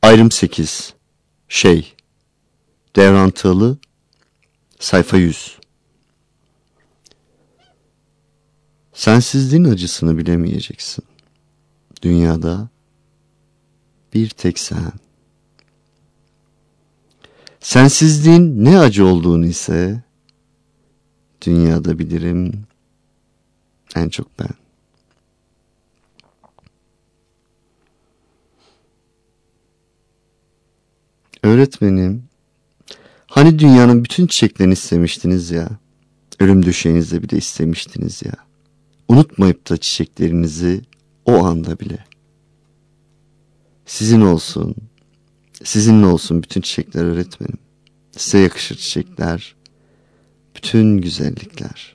Ayrım 8. Devran Tığlı, sayfa 100. Sensizliğin acısını bilemeyeceksin. Dünyada bir tek sen. Sensizliğin ne acı olduğunu ise dünyada bilirim en çok ben. Öğretmenim, hani dünyanın bütün çiçeklerini istemiştiniz ya, ölüm döşeğinizde bile istemiştiniz ya. Unutmayıp da çiçeklerinizi o anda bile. Sizin olsun, sizinle olsun bütün çiçekler öğretmenim. Size yakışır çiçekler, bütün güzellikler.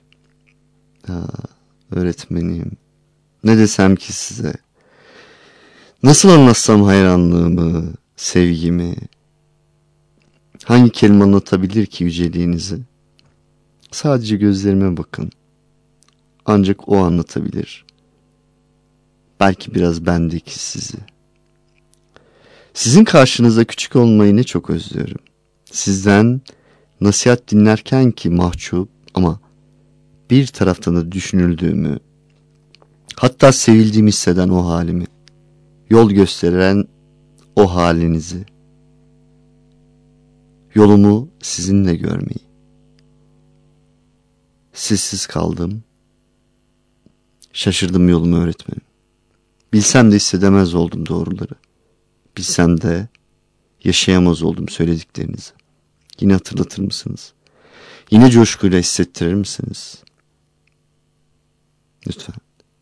Öğretmenim, ne desem ki size? Nasıl anlatsam hayranlığımı, sevgimi? Hangi kelime anlatabilir ki yüceliğinizi? Sadece gözlerime bakın. Ancak o anlatabilir. Belki biraz bendeki sizi. Sizin karşınızda küçük olmayı ne çok özlüyorum. Sizden nasihat dinlerken ki mahcup ama bir taraftan da düşünüldüğümü, hatta sevildiğimi hisseden o halimi, yol gösteren o halinizi, yolumu sizinle görmeyi. Sessiz kaldım, şaşırdım yolumu öğretmenim. Bilsem de hissedemez oldum doğruları. Bilsem de yaşayamaz oldum söylediklerinizi. Yine hatırlatır mısınız? Yine coşkuyla hissettirir misiniz? Lütfen.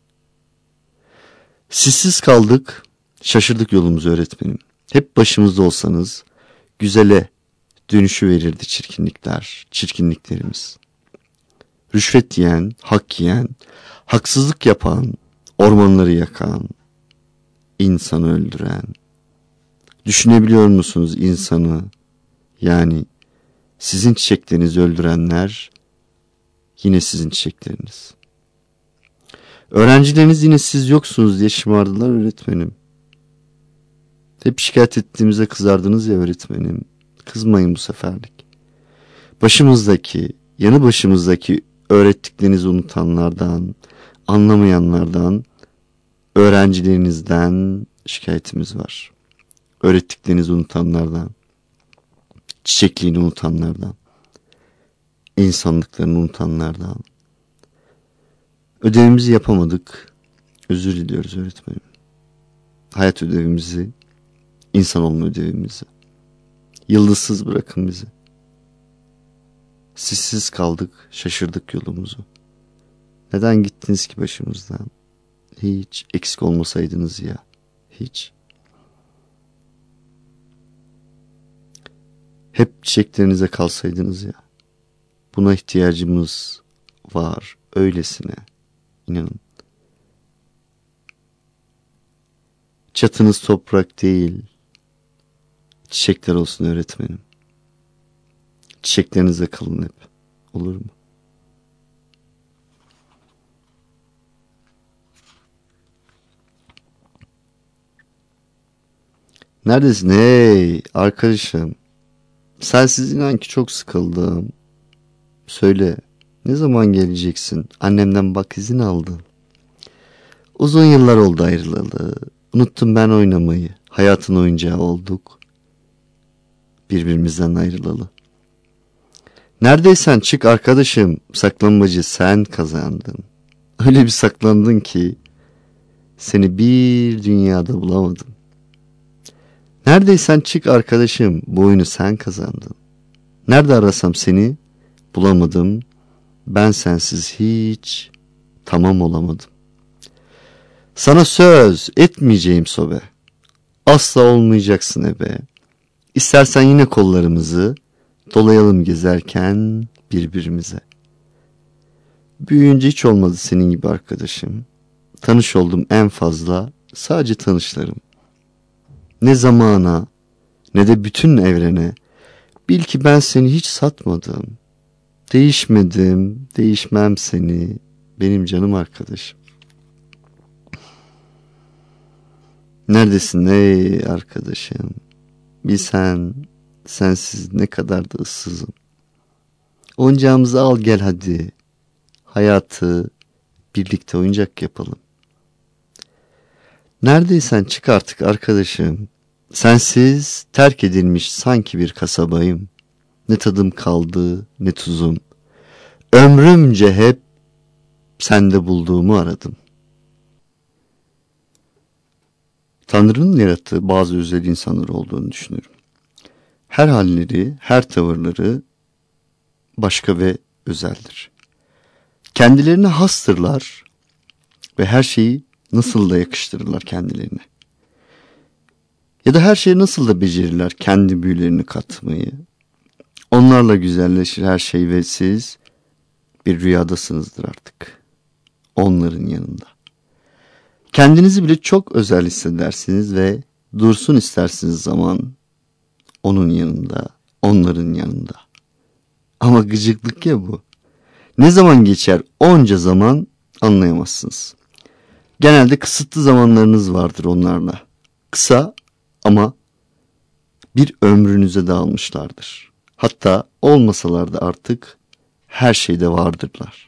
Sizsiz kaldık, şaşırdık yolumuzu öğretmenim. Hep başımızda olsanız güzele dönüşü verirdi çirkinlikler, çirkinliklerimiz. Rüşvet yiyen, hak yiyen, haksızlık yapan, ormanları yakan, insanı öldüren. Düşünebiliyor musunuz insanı? Yani sizin çiçeklerinizi öldürenler yine sizin çiçekleriniz. Öğrencileriniz yine siz yoksunuz diye şımardılar öğretmenim. Hep şikayet ettiğimizde kızardınız ya öğretmenim. Kızmayın bu seferlik. Başımızdaki, yanı başımızdaki öğrettiklerinizi unutanlardan, anlamayanlardan, öğrencilerinizden şikayetimiz var. Öğrettiklerinizi unutanlardan, çiçekliğini unutanlardan, insanlıklarını unutanlardan. Ödevimizi yapamadık. Özür diliyoruz öğretmenim. Hayat ödevimizi, insan olma ödevimizi. Yıldızsız bırakın bizi. Sizsiz kaldık, şaşırdık yolumuzu. Neden gittiniz ki başımızdan? Hiç eksik olmasaydınız ya, hiç. Hep çiçeklerinize kalsaydınız ya. Buna ihtiyacımız var, öylesine. İnanın. Çatınız toprak değil, çiçekler olsun öğretmenim. Çiçeklerinize kalın hep, olur mu? Neredesin hey arkadaşım? Sensiz inan ki çok sıkıldım. Söyle, ne zaman geleceksin? Annemden bak izin aldım. Uzun yıllar oldu ayrılalı. Unuttum ben oynamayı. Hayatın oyuncağı olduk. Birbirimizden ayrılalı. Neredeysen çık arkadaşım. Saklanmacı sen kazandın. Öyle bir saklandın ki seni bir dünyada bulamadım. Neredeysen çık arkadaşım. Bu oyunu sen kazandın. Nerede arasam seni bulamadım. Ben sensiz hiç tamam olamadım. Sana söz etmeyeceğim sobe. Asla olmayacaksın ebe. İstersen yine kollarımızı dolayalım gezerken birbirimize. Büyüyünce hiç olmadı senin gibi arkadaşım. Tanış oldum en fazla sadece tanışlarım. Ne zamana ne de bütün evrene bil ki ben seni hiç satmadım. Değişmedim, değişmem seni benim canım arkadaşım. Neredesin ey arkadaşım? Bilsen sensiz ne kadar da ıssızım. Oyuncağımızı al gel hadi. Hayatı birlikte oyuncak yapalım. Neredeysen çık artık arkadaşım. Sensiz terk edilmiş sanki bir kasabayım. Ne tadım kaldı ne tuzum. Ömrümce hep sende bulduğumu aradım. Tanrı'nın yarattığı bazı özel insanlar olduğunu düşünüyorum. Her halleri, her tavırları başka ve özeldir. Kendilerine hastırlar ve her şeyi nasıl da yakıştırırlar kendilerine. Ya da her şeyi nasıl da becerirler kendi büyülerini katmayı. Onlarla güzelleşir her şey ve siz bir rüyadasınızdır artık. Onların yanında. Kendinizi bile çok özel hissedersiniz ve dursun istersiniz zaman onun yanında, onların yanında. Ama gıcıklık ya bu. Ne zaman geçer onca zaman anlayamazsınız. Genelde kısıtlı zamanlarınız vardır onlarla. Kısa ama bir ömrünüze dağılmışlardır. Hatta olmasalar da artık her şeyde vardırlar.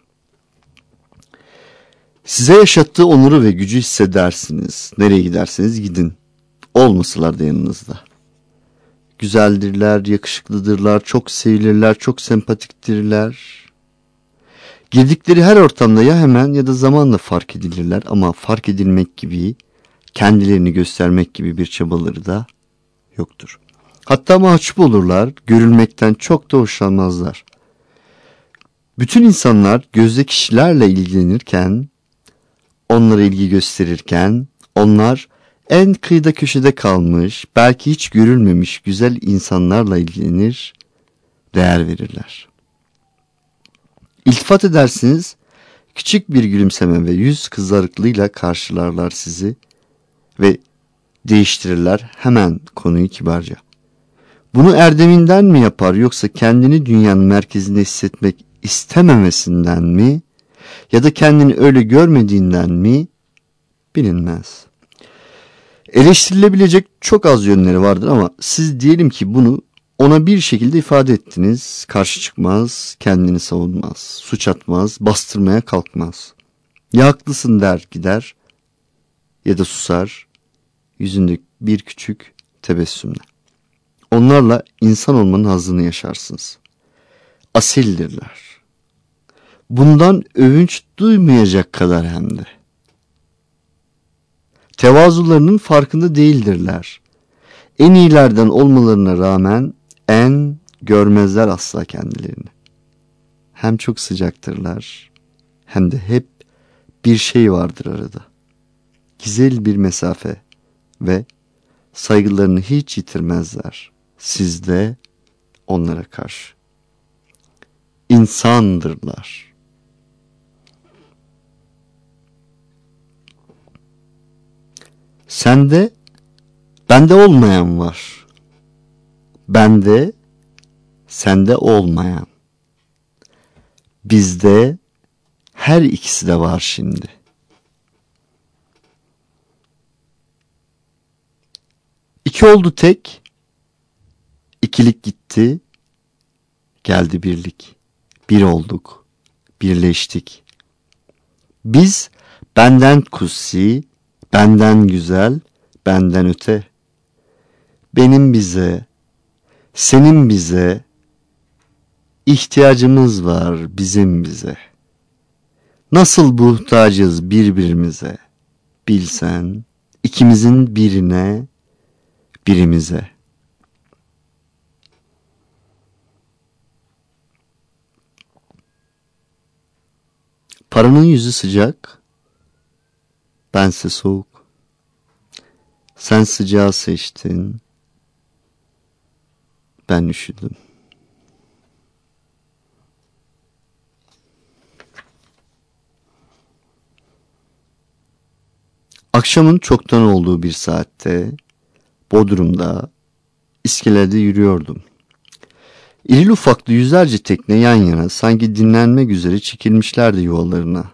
Size yaşattığı onuru ve gücü hissedersiniz. Nereye giderseniz gidin. Olmasalar da yanınızda. Güzeldirler, yakışıklıdırlar, çok sevilirler, çok sempatiktirler. Girdikleri her ortamda ya hemen ya da zamanla fark edilirler ama fark edilmek gibi, kendilerini göstermek gibi bir çabaları da yoktur. Hatta mahcup olurlar, görülmekten çok da hoşlanmazlar. Bütün insanlar gözde kişilerle ilgilenirken, onlara ilgi gösterirken, onlar en kıyıda köşede kalmış, belki hiç görülmemiş güzel insanlarla ilgilenir, değer verirler. İltifat edersiniz, küçük bir gülümseme ve yüz kızarıklığıyla karşılarlar sizi ve değiştirirler hemen konuyu kibarca. Bunu erdeminden mi yapar yoksa kendini dünyanın merkezinde hissetmek istememesinden mi ya da kendini öyle görmediğinden mi bilinmez. Eleştirilebilecek çok az yönleri vardır ama siz diyelim ki bunu ona bir şekilde ifade ettiniz. Karşı çıkmaz, kendini savunmaz, suç atmaz, bastırmaya kalkmaz. Ya haklısın der gider ya da susar, yüzünde bir küçük tebessümle. Onlarla insan olmanın hazzını yaşarsınız. Asildirler. Bundan övünç duymayacak kadar hem de. Tevazularının farkında değildirler. En iyilerden olmalarına rağmen en görmezler asla kendilerini. Hem çok sıcaktırlar hem de hep bir şey vardır arada. Güzel bir mesafe ve saygılarını hiç yitirmezler sizde onlara karşı. İnsandırlar. Sende, bende olmayan var. Bende, sende olmayan. Bizde her ikisi de var şimdi. İki oldu tek, ikilik gitti, geldi birlik. Bir olduk, birleştik. Biz benden kutsi, benden güzel, benden öte. Benim bize, senin bize, ihtiyacımız var bizim bize. Nasıl muhtacız birbirimize, bilsen, ikimizin birine, birimize. Paranın yüzü sıcak, bense soğuk. Sen sıcağı seçtin, ben üşüdüm. Akşamın çoktan olduğu bir saatte Bodrum'da iskelede yürüyordum. İrili ufaklı yüzlerce tekne yan yana sanki dinlenmek üzere çekilmişlerdi yuvalarına,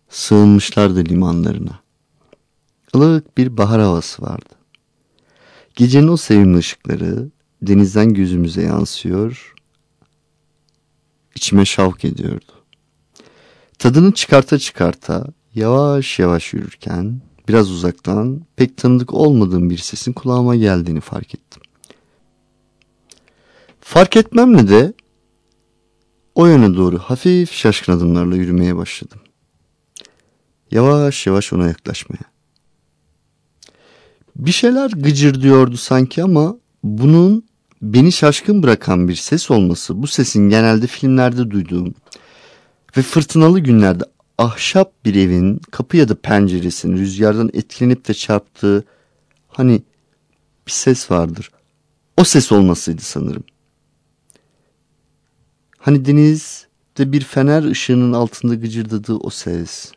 sığınmışlardı limanlarına. Ilık bir bahar havası vardı. Gecenin o sevimli ışıkları denizden gözümüze yansıyor, içime şavk ediyordu. Tadını çıkarta çıkarta yavaş yavaş yürürken biraz uzaktan pek tanıdık olmadığım bir sesin kulağıma geldiğini fark ettim. Fark etmemle de o yöne doğru hafif şaşkın adımlarla yürümeye başladım. Yavaş yavaş ona yaklaşmaya. Bir şeyler gıcırdıyordu sanki ama bunun beni şaşkın bırakan bir ses olması, bu sesin genelde filmlerde duyduğum ve fırtınalı günlerde ahşap bir evin kapı ya da penceresinin rüzgardan etkilenip de çarptığı hani bir ses vardır. O ses olmasıydı sanırım. Hani denizde bir fener ışığının altında gıcırdadığı o ses.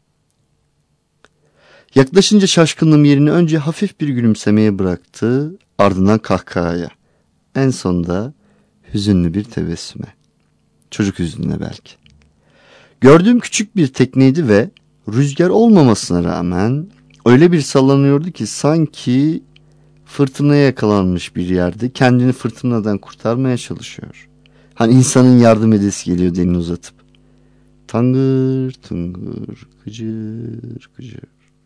Yaklaşınca şaşkınlığım yerini önce hafif bir gülümsemeye bıraktı, ardından kahkahaya. En sonunda hüzünlü bir tebessüme. Çocuk hüzününe belki. Gördüğüm küçük bir tekneydi ve rüzgar olmamasına rağmen öyle bir sallanıyordu ki sanki fırtınaya yakalanmış bir yerde kendini fırtınadan kurtarmaya çalışıyor. Hani insanın yardım edesi geliyor elini uzatıp. Tangır tıngır gıcır gıcır.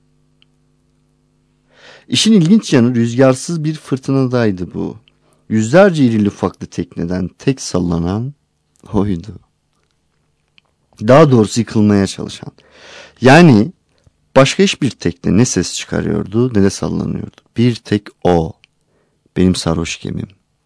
İşin ilginç yanı rüzgarsız bir fırtınadaydı bu. Yüzlerce irili ufaklı tekneden tek sallanan oydu. Daha doğrusu yıkılmaya çalışan. Yani başka hiçbir tekne ne ses çıkarıyordu ne de sallanıyordu. Bir tek o. Benim sarhoş gemim.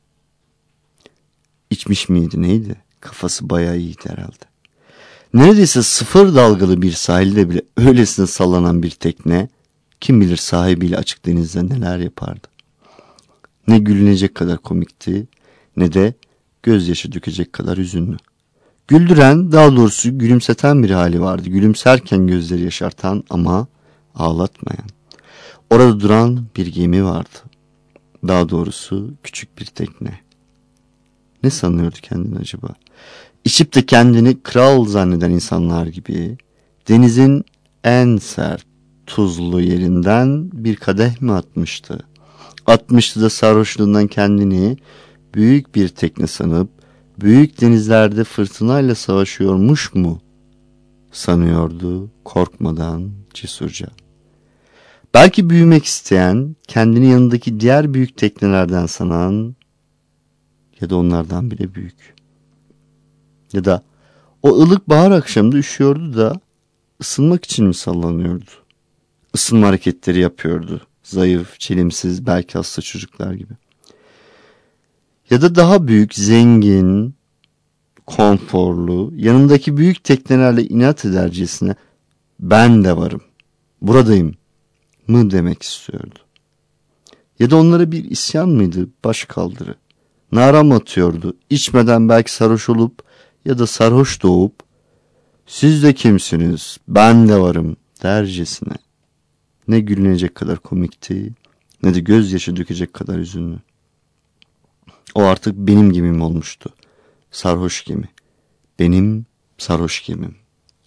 İçmiş miydi neydi? Kafası bayağı iyiydi herhalde. Neredeyse sıfır dalgalı bir sahilde bile öylesine sallanan bir tekne kim bilir sahibiyle açık denizde neler yapardı. Ne gülünecek kadar komikti ne de gözyaşı dökecek kadar hüzünlü. Güldüren, daha doğrusu gülümseten bir hali vardı. Gülümserken gözleri yaşartan ama ağlatmayan. Orada duran bir gemi vardı. Daha doğrusu küçük bir tekne. Ne sanıyordu kendini acaba? İçip de kendini kral zanneden insanlar gibi denizin en sert, tuzlu yerinden bir kadeh mi atmıştı? Atmıştı da sarhoşluğundan kendini büyük bir tekne sanıp büyük denizlerde fırtınayla savaşıyormuş mu sanıyordu korkmadan cesurca. Belki büyümek isteyen, kendini yanındaki diğer büyük teknelerden sanan ya da onlardan bile büyük. Ya da o ılık bahar akşamında üşüyordu da ısınmak için mi sallanıyordu? Isınma hareketleri yapıyordu. Zayıf, çelimsiz, belki hasta çocuklar gibi. Ya da daha büyük, zengin, konforlu, yanındaki büyük teknelerle inat edercesine ben de varım, buradayım mı demek istiyordu. Ya da onlara bir isyan mıydı, baş kaldırı? Nara mı atıyordu, içmeden belki sarhoş olup ya da sarhoş doğup siz de kimsiniz, ben de varım dercesine. Ne gülünecek kadar komikti ne de gözyaşı dökecek kadar üzünlü. O artık benim gemim olmuştu. Sarhoş gemi. Benim sarhoş gemim.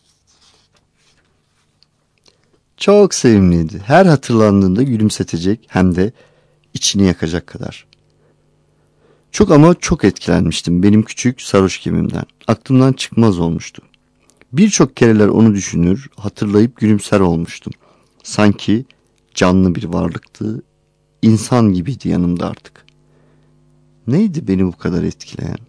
Çok sevimliydi. Her hatırlandığında gülümsetecek hem de içini yakacak kadar. Çok ama çok etkilenmiştim benim küçük sarhoş gemimden. Aklımdan çıkmaz olmuştu. Birçok kereler onu düşünür, hatırlayıp gülümser olmuştum. Sanki canlı bir varlıktı, insan gibiydi yanımda artık. Neydi beni bu kadar etkileyen?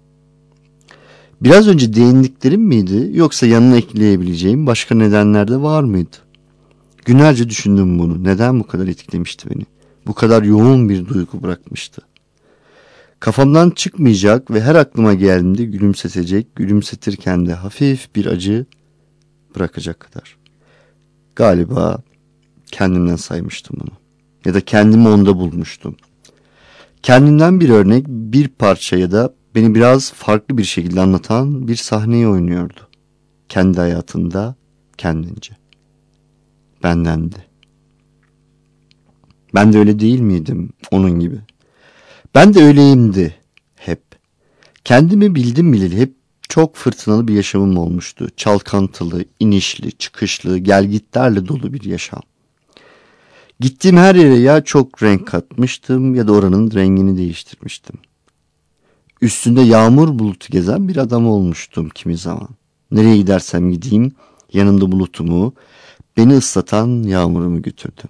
Biraz önce değindiklerim miydi yoksa yanına ekleyebileceğim başka nedenler de var mıydı? Günlerce düşündüm bunu. Neden bu kadar etkilemişti beni? Bu kadar yoğun bir duygu bırakmıştı. Kafamdan çıkmayacak ve her aklıma geldiğinde gülümsetecek, gülümsetirken de hafif bir acı bırakacak kadar. Galiba kendimden saymıştım bunu. Ya da kendimi onda bulmuştum. Kendimden bir örnek, bir parça ya da beni biraz farklı bir şekilde anlatan bir sahneyi oynuyordu. Kendi hayatında kendince. Bendendi. Ben de öyle değil miydim onun gibi? Ben de öyleyimdi hep. Kendimi bildim bileli hep çok fırtınalı bir yaşamım olmuştu. Çalkantılı, inişli, çıkışlı, gelgitlerle dolu bir yaşam. Gittiğim her yere ya çok renk katmıştım ya da oranın rengini değiştirmiştim. Üstünde yağmur bulutu gezen bir adam olmuştum kimi zaman. Nereye gidersem gideyim yanımda bulutumu, beni ıslatan yağmurumu götürdüm.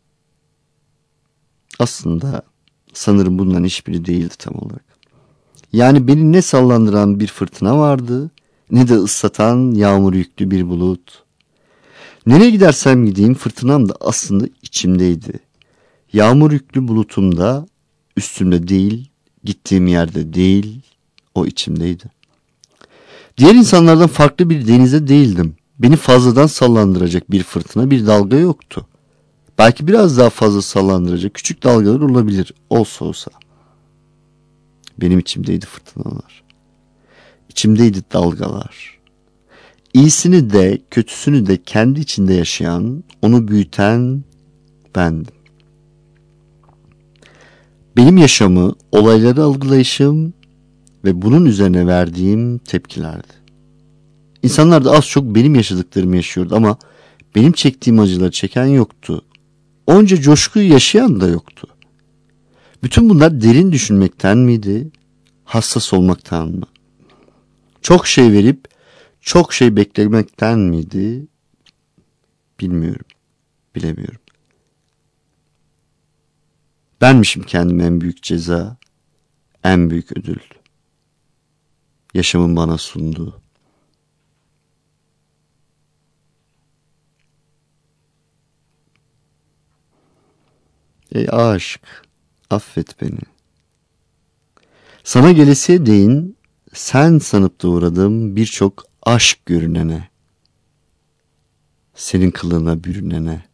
Aslında sanırım bundan hiçbiri değildi tam olarak. Yani beni ne sallandıran bir fırtına vardı, ne de ıslatan yağmur yüklü bir bulut. Nereye gidersem gideyim fırtınam da aslında içimdeydi. Yağmur yüklü bulutum da üstümde değil, gittiğim yerde değil, o içimdeydi. Diğer insanlardan farklı bir denize değildim. Beni fazladan sallandıracak bir fırtına, bir dalga yoktu. Belki biraz daha fazla sallandıracak küçük dalgalar olabilir, olsa olsa. Benim içimdeydi fırtınalar. İçimdeydi dalgalar. İyisini de kötüsünü de kendi içinde yaşayan, onu büyüten bendim. Benim yaşamı, olayları algılayışım ve bunun üzerine verdiğim tepkilerdi. İnsanlar da az çok benim yaşadıklarımı yaşıyordu ama benim çektiğim acıları çeken yoktu. Onca coşkuyu yaşayan da yoktu. Bütün bunlar derin düşünmekten miydi, hassas olmaktan mı? Çok şey verip çok şey beklemekten miydi? Bilmiyorum, bilemiyorum. Benmişim kendime en büyük ceza, en büyük ödül. Yaşamın bana sunduğu. Ey aşk, affet beni. Sana gelesiye değin, sen sanıp da uğradım birçok aşk görünene. Senin kılığına bürünene.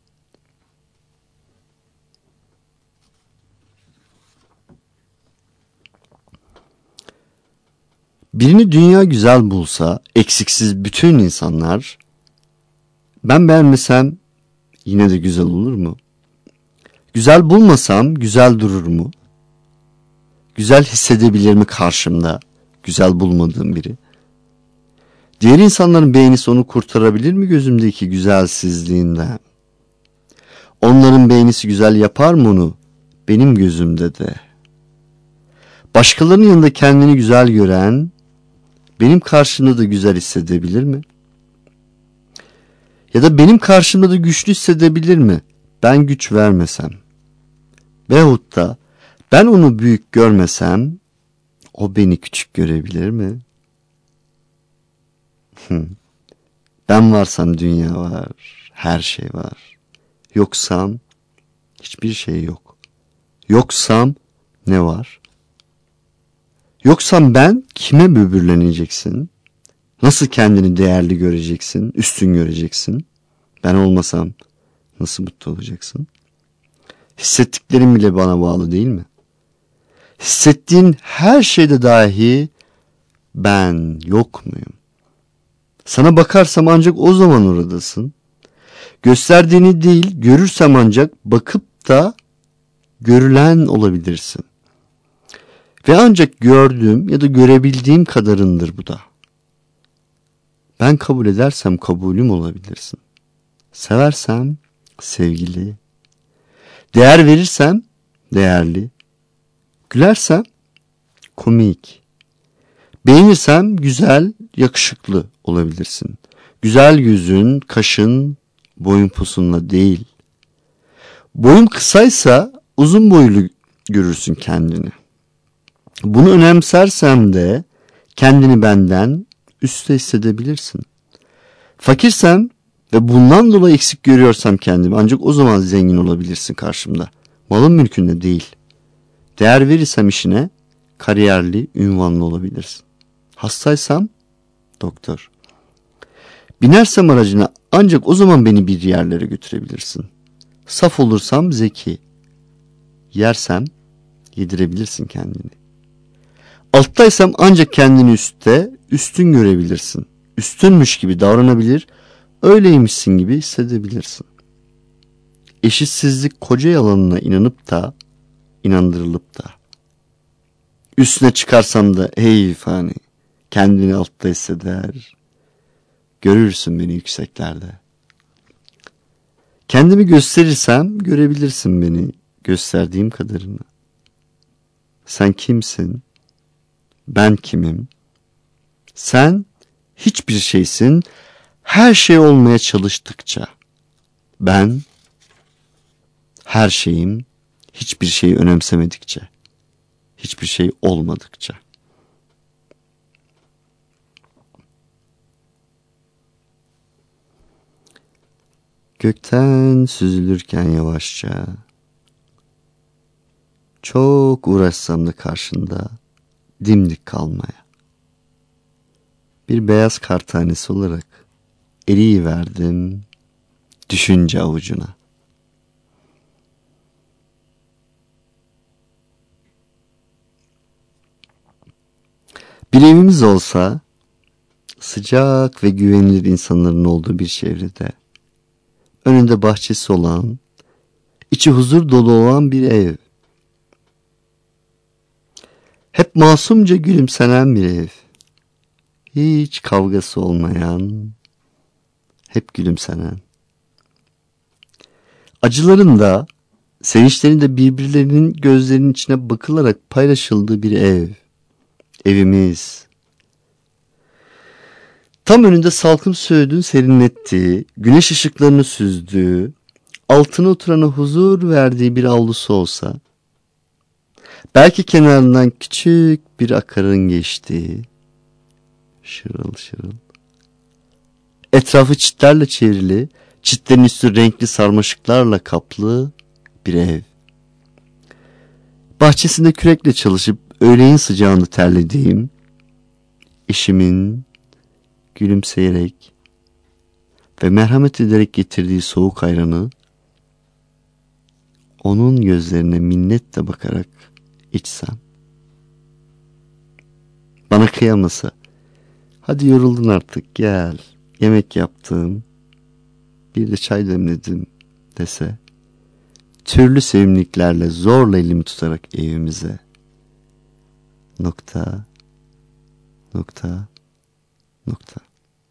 Birini dünya güzel bulsa, eksiksiz bütün insanlar, ben beğenmesem yine de güzel olur mu? Güzel bulmasam güzel durur mu? Güzel hissedebilir mi karşımda güzel bulmadığım biri? Diğer insanların beğenisi onu kurtarabilir mi gözümdeki güzelsizliğinden? Onların beğenisi güzel yapar mı onu benim gözümde de? Başkalarının yanında kendini güzel gören benim karşımda da güzel hissedebilir mi? Ya da benim karşımda da güçlü hissedebilir mi? Ben güç vermesem. Veyahut da ben onu büyük görmesem o beni küçük görebilir mi? Ben varsam dünya var, her şey var. Yoksam hiçbir şey yok. Yoksam ne var? Yoksam ben kime böbürleneceksin? Nasıl kendini değerli göreceksin, üstün göreceksin? Ben olmasam nasıl mutlu olacaksın? Hissettiklerim bile bana bağlı değil mi? Hissettiğin her şeyde dahi ben yok muyum? Sana bakarsam ancak o zaman oradasın. Gösterdiğini değil, görürsem ancak bakıp da görülen olabilirsin. Ve ancak gördüğüm ya da görebildiğim kadarındır bu da. Ben kabul edersem kabulüm olabilirsin. Seversem sevgili. Değer verirsem değerli. Gülersem komik. Beğenirsem güzel, yakışıklı olabilirsin. Güzel gözün, kaşın, boyun posunla değil. Boyun kısaysa uzun boylu görürsün kendini. Bunu önemsersem de kendini benden üstte hissedebilirsin. Fakirsem ve bundan dolayı eksik görüyorsam kendimi ancak o zaman zengin olabilirsin karşımda. Malın mülkünde değil. Değer verirsem işine kariyerli, ünvanlı olabilirsin. Hastaysam doktor. Binersem aracına ancak o zaman beni bir yerlere götürebilirsin. Saf olursam zeki. Yersem yedirebilirsin kendini. Alttaysam ancak kendini üstte, üstün görebilirsin. Üstünmüş gibi davranabilir, öyleymişsin gibi hissedebilirsin. Eşitsizlik koca yalanına inanıp da, inandırılıp da. Üstüne çıkarsam da hey fani, kendini altta hisseder. Görürsün beni yükseklerde. Kendimi gösterirsem görebilirsin beni gösterdiğim kadarını. Sen kimsin? Ben kimim? Sen hiçbir şeysin, her şey olmaya çalıştıkça. Ben her şeyim, hiçbir şeyi önemsemedikçe. Hiçbir şey olmadıkça. Gökten süzülürken yavaşça, çok uğraşsam da karşında dimdik kalmaya. Bir beyaz kar tanesi olarak eriyiverdim düşünce avucuna. Bir evimiz olsa, sıcak ve güvenilir insanların olduğu bir çevrede, önünde bahçesi olan, içi huzur dolu olan bir ev. Hep masumca gülümsenen bir ev. Hiç kavgası olmayan, hep gülümsenen. Acıların da, sevinçlerin de birbirlerinin gözlerinin içine bakılarak paylaşıldığı bir ev. Evimiz. Tam önünde salkım söğüdün serinlettiği, güneş ışıklarını süzdüğü, altına oturana huzur verdiği bir avlusu olsa, belki kenarından küçük bir akarın geçtiği, şırıl şırıl, etrafı çitlerle çevrili, çitlerin üstü renkli sarmaşıklarla kaplı bir ev. Bahçesinde kürekle çalışıp öğleyin sıcağında terlediğim, eşimin gülümseyerek ve merhamet ederek getirdiği soğuk ayranı, onun gözlerine minnetle bakarak içsem. Bana kıyamasa, hadi yoruldun artık gel, yemek yaptım, bir de çay demledim dese, türlü sevimliliklerle zorla elimi tutarak evimize, nokta, nokta, nokta.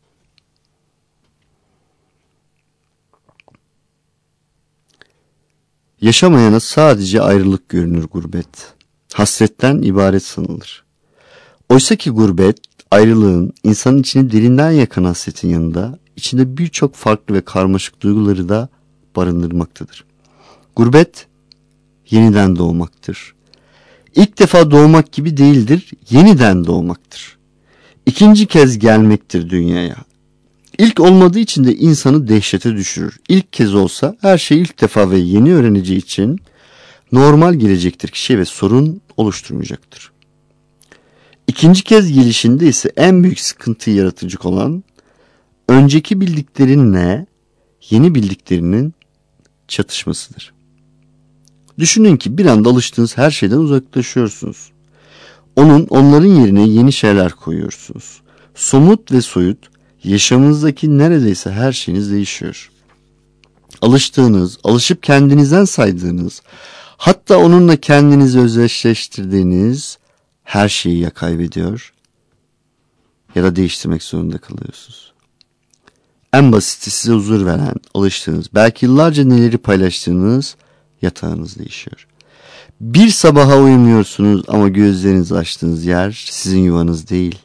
Yaşamayana sadece ayrılık görünür gurbet. Hasretten ibaret sanılır. Oysa ki gurbet, ayrılığın, insanın içini derinden yakan hasretin yanında, içinde birçok farklı ve karmaşık duyguları da barındırmaktadır. Gurbet, yeniden doğmaktır. İlk defa doğmak gibi değildir, yeniden doğmaktır. İkinci kez gelmektir dünyaya. İlk olmadığı için de insanı dehşete düşürür. İlk kez olsa her şeyi ilk defa ve yeni öğreneceği için normal gelecektir kişiye ve sorun oluşturmayacaktır. İkinci kez gelişinde ise en büyük sıkıntıyı yaratıcı olan önceki bildiklerinle yeni bildiklerinin çatışmasıdır. Düşünün ki bir anda alıştığınız her şeyden uzaklaşıyorsunuz. Onların yerine yeni şeyler koyuyorsunuz. Somut ve soyut, yaşamınızdaki neredeyse her şeyiniz değişiyor. Alıştığınız, alışıp kendinizden saydığınız, hatta onunla kendinizi özdeşleştirdiğiniz her şeyi ya kaybediyor ya da değiştirmek zorunda kalıyorsunuz. En basiti size huzur veren, alıştığınız, belki yıllarca neleri paylaştığınız yatağınız değişiyor. Bir sabaha uyumuyorsunuz ama gözlerinizi açtığınız yer sizin yuvanız değil.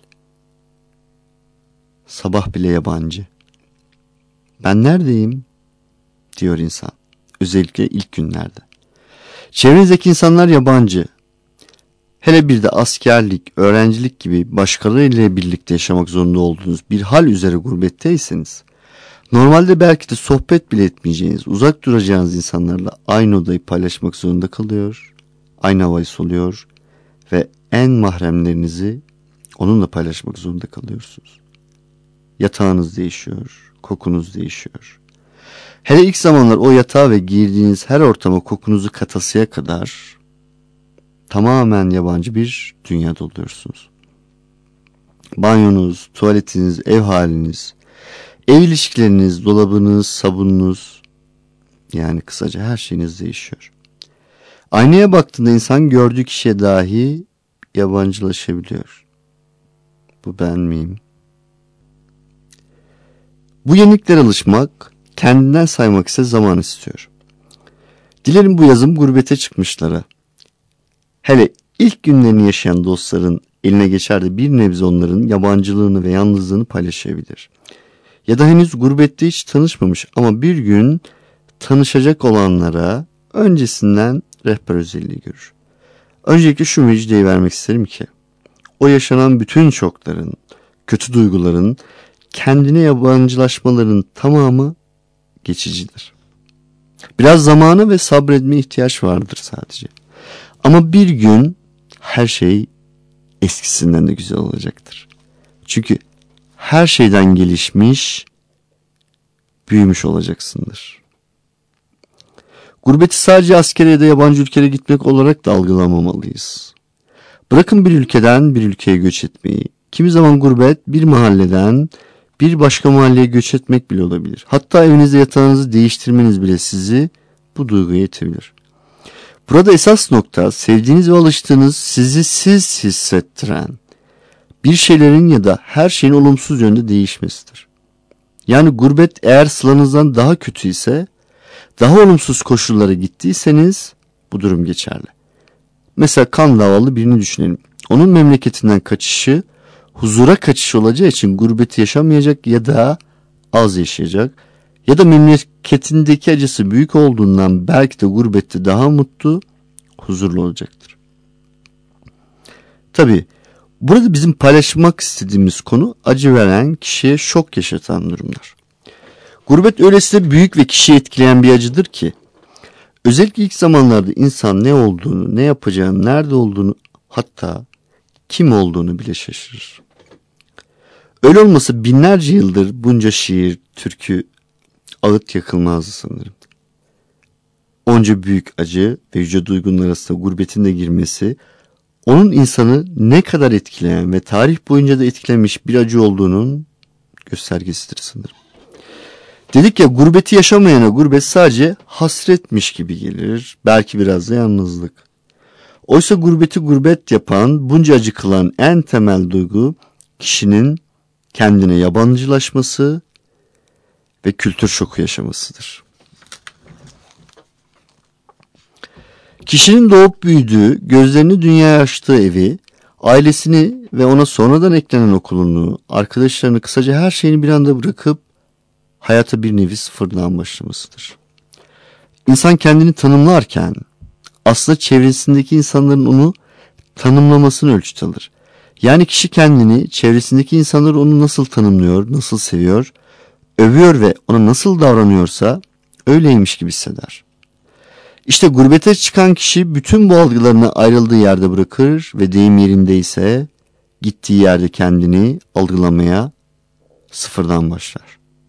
Sabah bile yabancı. Ben neredeyim? Diyor insan. Özellikle ilk günlerde. Çevrenizdeki insanlar yabancı. Hele bir de askerlik, öğrencilik gibi başkalarıyla birlikte yaşamak zorunda olduğunuz bir hal üzere gurbetteyseniz, normalde belki de sohbet bile etmeyeceğiniz, uzak duracağınız insanlarla aynı odayı paylaşmak zorunda kalıyor, aynı havayı soluyor ve en mahremlerinizi onunla paylaşmak zorunda kalıyorsunuz. Yatağınız değişiyor, kokunuz değişiyor. Hele ilk zamanlar o yatağa ve girdiğiniz her ortama kokunuzu katasıya kadar tamamen yabancı bir dünyada oluyorsunuz. Banyonuz, tuvaletiniz, ev haliniz, ev ilişkileriniz, dolabınız, sabununuz, yani kısaca her şeyiniz değişiyor. Aynaya baktığında insan gördüğü kişiye dahi yabancılaşabiliyor. Bu ben miyim? Bu yeniliklere alışmak, kendinden saymak ise zaman istiyor. Dilerim bu yazım gurbete çıkmışlara, hele ilk günlerini yaşayan dostların eline geçer de bir nebze onların yabancılığını ve yalnızlığını paylaşabilir. Ya da henüz gurbette hiç tanışmamış ama bir gün tanışacak olanlara öncesinden rehber özelliği görür. Öncelikle şu müjdeyi vermek isterim ki, o yaşanan bütün şokların, kötü duyguların, kendine yabancılaşmaların tamamı geçicidir. Biraz zamana ve sabretmeye ihtiyaç vardır sadece. Ama bir gün her şey eskisinden de güzel olacaktır. Çünkü her şeyden gelişmiş, büyümüş olacaksındır. Gurbeti sadece askere ya da yabancı ülkelere gitmek olarak da algılamamalıyız. Bırakın bir ülkeden bir ülkeye göç etmeyi. Kimi zaman gurbet bir mahalleden bir başka mahalleye göç etmek bile olabilir. Hatta evinizde yatağınızı değiştirmeniz bile sizi bu duyguya itebilir. Burada esas nokta sevdiğiniz ve alıştığınız, sizi siz hissettiren bir şeylerin ya da her şeyin olumsuz yönde değişmesidir. Yani gurbet eğer sılanızdan daha kötü ise, daha olumsuz koşullara gittiyseniz bu durum geçerli. Mesela kan davalı birini düşünelim. Onun memleketinden kaçışı, huzura kaçış olacağı için gurbeti yaşamayacak ya da az yaşayacak. Ya da memleketindeki acısı büyük olduğundan belki de gurbette daha mutlu, huzurlu olacaktır. Tabii burada bizim paylaşmak istediğimiz konu acı veren, kişiye şok yaşatan durumlar. Gurbet öylesine büyük ve kişiyi etkileyen bir acıdır ki, özellikle ilk zamanlarda insan ne olduğunu, ne yapacağını, nerede olduğunu, hatta kim olduğunu bile şaşırır. Öyle olmasa binlerce yıldır bunca şiir, türkü, ağıt yakılmazdı sanırım. Onca büyük acı ve yüce duygunun arasında gurbetin de girmesi, onun insanı ne kadar etkileyen ve tarih boyunca da etkilemiş bir acı olduğunun göstergesidir sanırım. Dedik ya, gurbeti yaşamayana gurbet sadece hasretmiş gibi gelir, belki biraz da yalnızlık. Oysa gurbeti gurbet yapan, bunca acı kılan en temel duygu kişinin kendine yabancılaşması ve kültür şoku yaşamasıdır. Kişinin doğup büyüdüğü, gözlerini dünyaya açtığı evi, ailesini ve ona sonradan eklenen okulunu, arkadaşlarını, kısaca her şeyini bir anda bırakıp hayata bir nevi sıfırdan başlamasıdır. İnsan kendini tanımlarken aslında çevresindeki insanların onu tanımlamasını ölçüt alır. Yani kişi kendini, çevresindeki insanlar onu nasıl tanımlıyor, nasıl seviyor, övüyor ve ona nasıl davranıyorsa öyleymiş gibi hisseder. İşte gurbete çıkan kişi bütün bu algılarını ayrıldığı yerde bırakır ve deyim yerindeyse gittiği yerde kendini algılamaya sıfırdan başlar.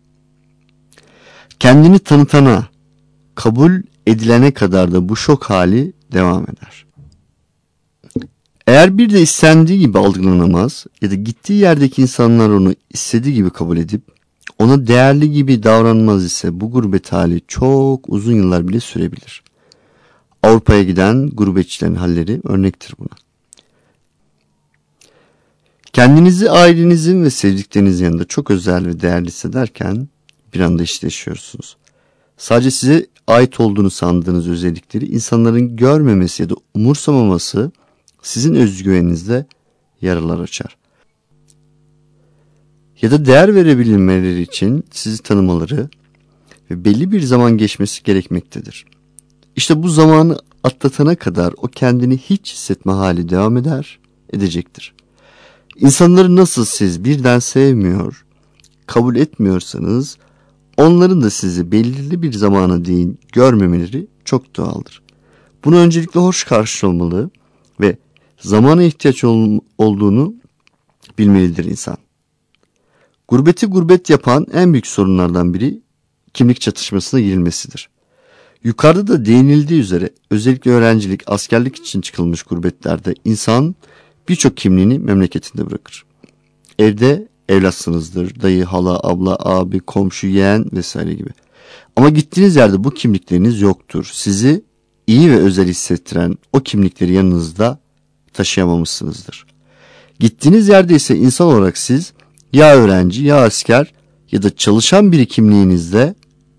Kendini tanıtana, kabul edilene kadar da bu şok hali devam eder. Eğer bir de istendiği gibi algılanamaz ya da gittiği yerdeki insanlar onu istediği gibi kabul edip ona değerli gibi davranmaz ise bu gurbet hali çok uzun yıllar bile sürebilir. Avrupa'ya giden gurbetçilerin halleri örnektir buna. Kendinizi ailenizin ve sevdiklerinizin yanında çok özel ve değerli hissederken bir anda işte yaşıyorsunuz. Sadece size ait olduğunu sandığınız özellikleri insanların görmemesi ya da umursamaması sizin özgüveninizde yaralar açar. Ya da değer verebilmeleri için sizi tanımaları ve belli bir zaman geçmesi gerekmektedir. İşte bu zamanı atlatana kadar o kendini hiç hissetme hali devam edecektir. İnsanları nasıl siz birden sevmiyor, kabul etmiyorsanız, onların da sizi belirli bir zamana değin görmemeleri çok doğaldır. Bunu öncelikle hoş karşılamalı ve zamana ihtiyaç olduğunu bilmelidir insan. Gurbeti gurbet yapan en büyük sorunlardan biri kimlik çatışmasına girilmesidir. Yukarıda da değinildiği üzere özellikle öğrencilik, askerlik için çıkılmış gurbetlerde insan birçok kimliğini memleketinde bırakır. Evde evlatsınızdır, dayı, hala, abla, abi, komşu, yeğen vesaire gibi. Ama gittiğiniz yerde bu kimlikleriniz yoktur. Sizi iyi ve özel hissettiren o kimlikleri yanınızda taşıyamamışsınızdır. Gittiğiniz yerde ise insan olarak siz ya öğrenci, ya asker ya da çalışan biri kimliğinizde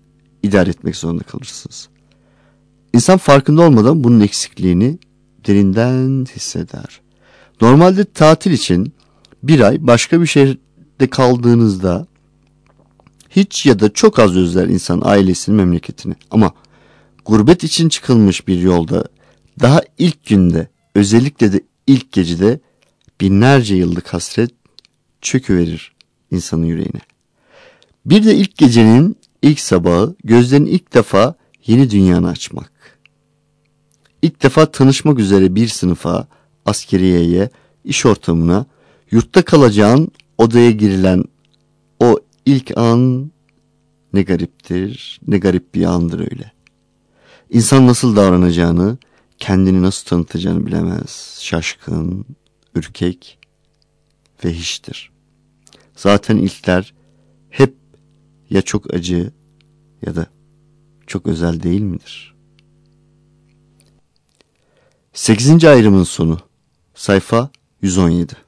idare etmek zorunda kalırsınız. İnsan farkında olmadan bunun eksikliğini derinden hisseder. Normalde tatil için bir ay başka bir şehirde kaldığınızda hiç ya da çok az özler insan ailesini, memleketini. Ama gurbet için çıkılmış bir yolda daha ilk günde, özellikle de ilk gecede binlerce yıllık hasret çöküverir insanın yüreğine. Bir de ilk gecenin ilk sabahı, gözlerini ilk defa yeni dünyanı açmak. İlk defa tanışmak üzere bir sınıfa, askeriyeye, iş ortamına, yurtta kalacağın odaya girilen o ilk an ne gariptir, ne garip bir andır öyle. İnsan nasıl davranacağını, kendini nasıl tanıtacağını bilemez. Şaşkın, ürkek ve hiçtir. Zaten ilkler hep ya çok acı ya da çok özel değil midir? 8. ayrımın sonu. Sayfa 117.